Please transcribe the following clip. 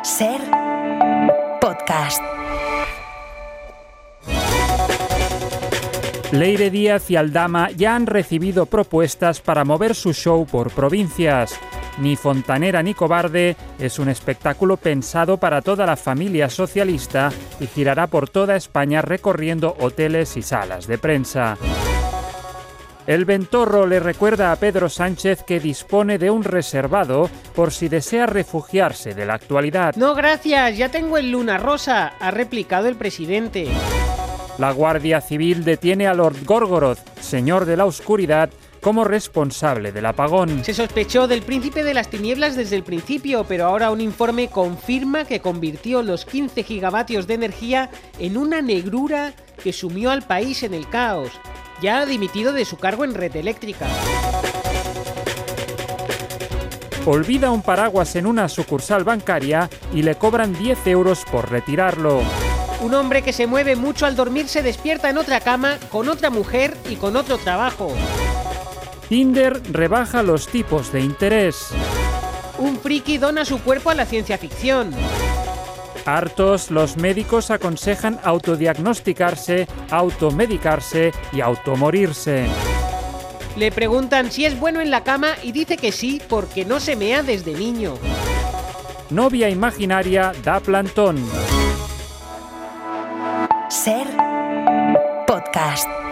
Ser podcast. Leire Díaz y Aldama ya han recibido propuestas para mover su show por provincias. Ni Fontanera ni Cobarde es un espectáculo pensado para toda la familia socialista y girará por toda España recorriendo hoteles y salas de prensa. El Ventorro le recuerda a Pedro Sánchez que dispone de un reservado por si desea refugiarse de la actualidad. No, gracias, ya tengo el Luna Rosa, ha replicado el presidente. La Guardia Civil detiene a Lord Gorgoroth, señor de la oscuridad, como responsable del apagón. Se sospechó del príncipe de las tinieblas desde el principio, pero ahora un informe confirma que convirtió los 15 gigavatios de energía en una negrura que sumió al país en el caos. Ya ha dimitido de su cargo en Red Eléctrica. Olvida un paraguas en una sucursal bancaria y le cobran 10 euros por retirarlo. Un hombre que se mueve mucho al dormir se despierta en otra cama, con otra mujer y con otro trabajo. Tinder rebaja los tipos de interés. Un friki dona su cuerpo a la ciencia ficción. Hartos, los médicos aconsejan autodiagnosticarse, automedicarse y automorirse. Le preguntan si es bueno en la cama y dice que sí porque no se mea desde niño. Novia imaginaria da plantón. Ser podcast.